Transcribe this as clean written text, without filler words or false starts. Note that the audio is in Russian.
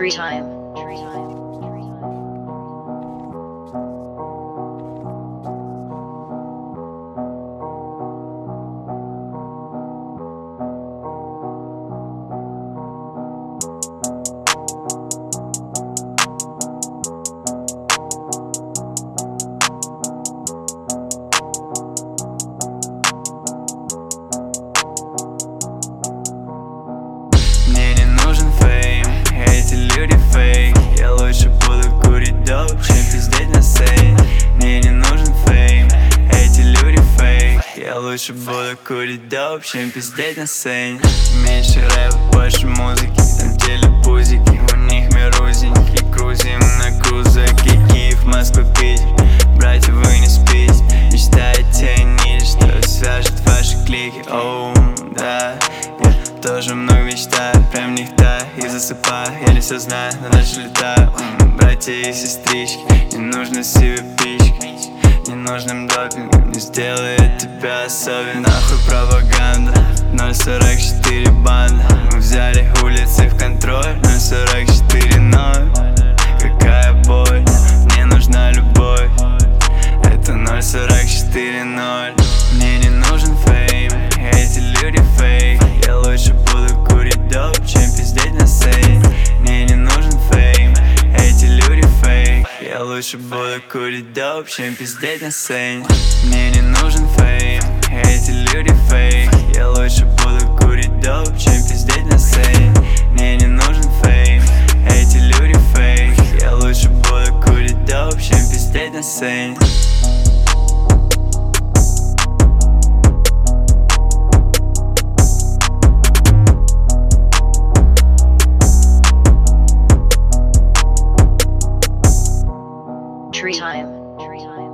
Tree time. Мне не нужен фейм, эти люди фейк. Я лучше буду курить доп, чем пиздеть на сцене. Мне не нужен фейм, эти люди фейк. Я лучше буду курить доп, чем пиздеть на сцене. Меньше рэпа, больше музыки, там деле пузики. У них мир узенький, крузим на крузаке. Киев, Москва, Питер, братья, вы не спите. Мечтаете о ниле, что свяжет ваши клики. Оу, да, я тоже много мечтаю, прям нехта и засыпаю. Я не все знаю, но дальше летаю. Братья и сестрички, не нужно себе пички. Ненужным допингом не сделает тебя особенным. Нахуй пропаганда, 044 банда. Мы взяли улицы в контроль, 044-0. Какая боль, мне нужна любовь. Это 044-0. Мне не нужен фейм, эти люди фейк. Я лучше буду курить доп, чем пиздеть на сцене. Мне не нужен фейм, эти люди фейк. Я лучше буду курить доп, чем пиздеть на сцене. Мне не нужен фейм, эти люди фейк. Я лучше буду курить доп, чем пиздеть на сцене. Мне не нужен фейм, эти люди фейк. Я лучше буду курить доп, чем пиздеть на сцене. Tree time.